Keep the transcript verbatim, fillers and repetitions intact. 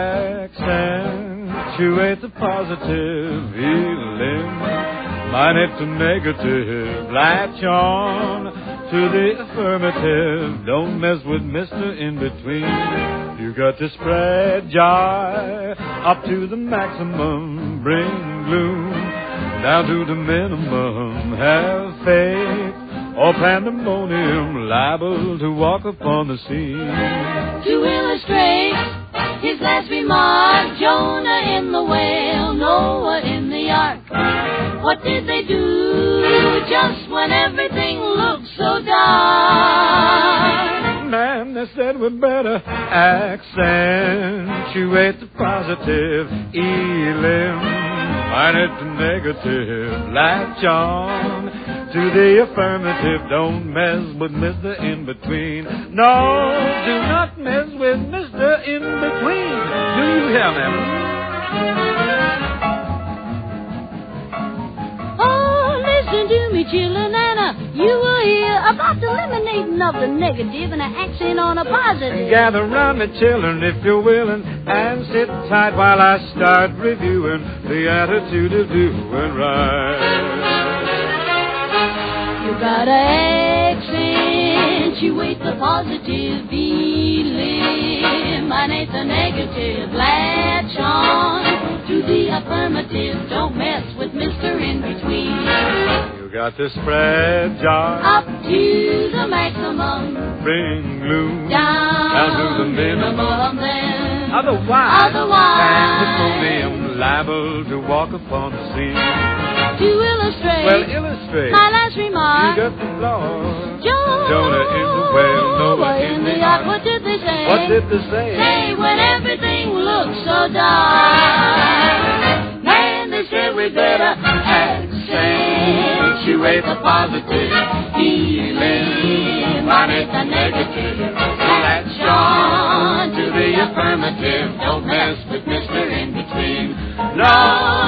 accentuate the positive feeling. Minus the negative, latch on to the affirmative. Don't mess with Mister In-Between. You got to spread joy up to the maximum. Bring gloom down to the minimum. Have faith or pandemonium, liable to walk upon the scene. To illustrate his last remark, Jonah in the whale, Noah in the ark. What did they do just when everything looked so dark? Man, they said we better accentuate the positive, elim, minus the negative, latch on to the affirmative. Don't mess with Mister In-Between. No, do not mess with Mister In-Between. Do you hear me? Oh, listen to me, chillin', Anna. You will hear about the eliminating of the negative and an accent on a positive. Gather round me, children, if you're willing, and sit tight while I start reviewing the attitude of doing right. You gotta accentuate the positive, eliminate the negative, latch on to the affirmative. Don't mess with Mister In-Between. You got to spread joy up to the maximum. Bring gloom down, down to the minimum. Then otherwise, otherwise, pandemonium, liable to walk upon the scene. To illustrate, well, illustrate my last remark. You got the flaw. Jonah, Jonah in the whale, Noah in, in the ark. What did they say? What did they say? Say when everything looks so dark. Man, they said we better accentuate the positive, eliminate the negative, latch on to the affirmative. Don't mess with Mister In-Between. No.